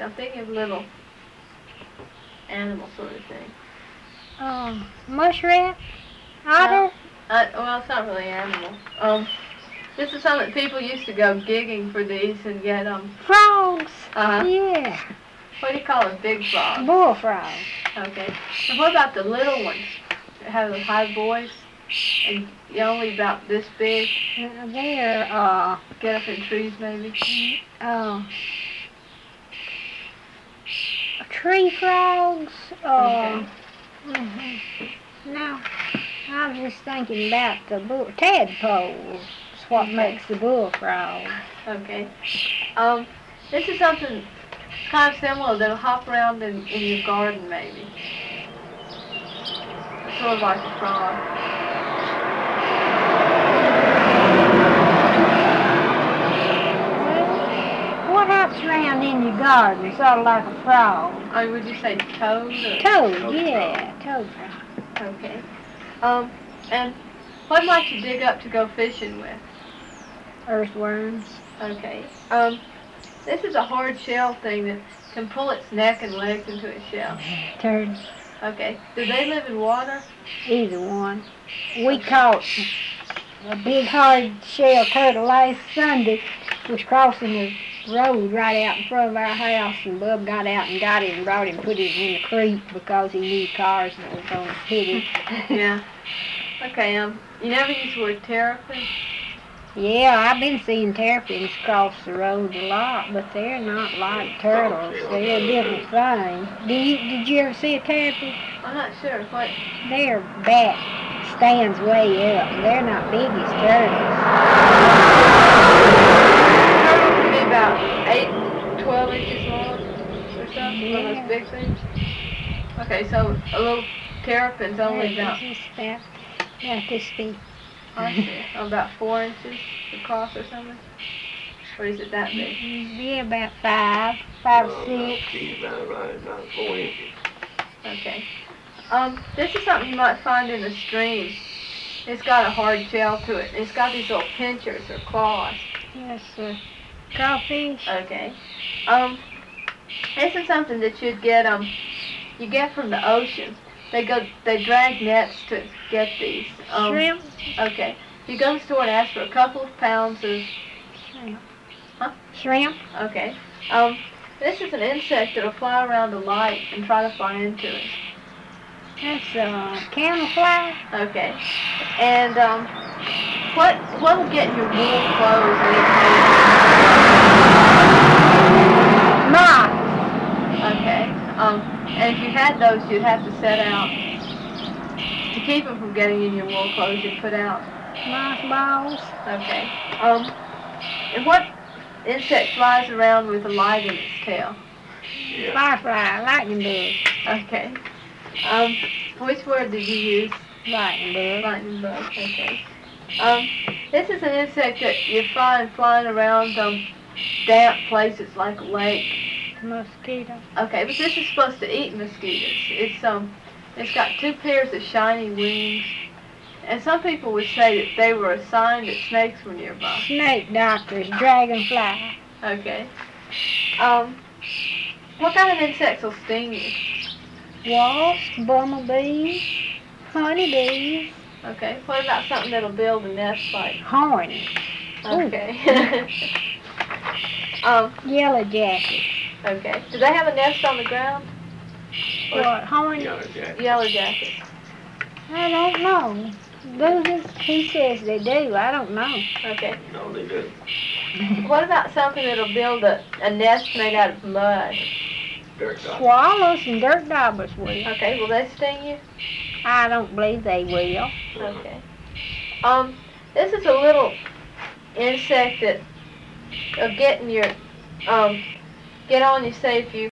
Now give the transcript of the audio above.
I'm thinking of little animal sort of thing. Muskrat? Otter? Well, it's not really an animal. This is something that people used to go gigging for these and get Frogs. Yeah. What do you call a big frog? Bullfrog. Okay. And what about the little ones? That have a high voice and you're only about this big. They're Get up in trees maybe. Tree frogs. Okay. No, I was just thinking about the tadpoles. That's what makes the bullfrog. Okay. This is something kind of similar that'll hop around in your garden maybe. Sort of like a frog. Well, what hops around in your garden sort of like a frog? Oh, would you say toad? Or? Toad, yeah, toad frog. Okay. And what might you dig up to go fishing with? Earthworms. Okay. This is a hard shell thing that can pull its neck and legs into its shell. Turtles. Okay. Do they live in water? Either one. We caught a big hard shell turtle last Sunday. Was crossing the road right out in front of our house, and Bub got out and got it and brought it and put it in the creek because he knew cars that were going to hit him. Yeah. Okay. You never use the word terrapin? Yeah, I've been seeing terrapins cross the road a lot, but they're not like turtles. They're a different thing. Did you ever see a terrapin? I'm not sure. What? Their back stands way up. They're not big as turtles. Turtles can be about 8 to 12 inches long or something. One of those big things. Okay, so a little terrapin's only about this big. I see. About 4 inches across or something? Or is it that big? Yeah, about 5 or 6. About 4 inches. Okay. This is something you might find in a stream. It's got a hard shell to it. It's got these little pinchers or claws. Yes, crawfish. Okay. This is something that you get from the ocean. They drag nets to get these. Shrimp? Okay. You go to the store and ask for a couple of pounds of... Shrimp. Huh? Shrimp? Okay. This is an insect that'll fly around the light and try to fly into it. That's camouflage. Okay. And what will get in your wool clothes Moth. Okay. And if you had those, you'd have to set out to keep them from getting in your wool clothes. You'd put out Mothballs. Okay. And what insect flies around with a light in its tail? Yeah. Firefly, lightning bug. Okay. Which word did you use? Lightning bug. Lightning bug. Okay. This is an insect that you find flying around damp places like a lake. Mosquito. Okay, but this is supposed to eat mosquitoes. It's got 2 pairs of shiny wings. And some people would say that they were a sign that snakes were nearby. Snake doctors, dragonfly. Okay. What kind of insects will sting you? Wasps, bumblebees, honeybees. Okay. What about something that'll build a nest like? Hornets. Okay. Yellow jackets. Okay. Do they have a nest on the ground? What, hornets? Yellow jacket. Yellow jackets. I don't know. He says they do. I don't know. Okay. No, they do. What about something that'll build a nest made out of mud? Dirt dog. Swallows and dirt daubers will. Okay. Will they sting you? I don't believe they will. Okay. This is a little insect that will get on you, say if you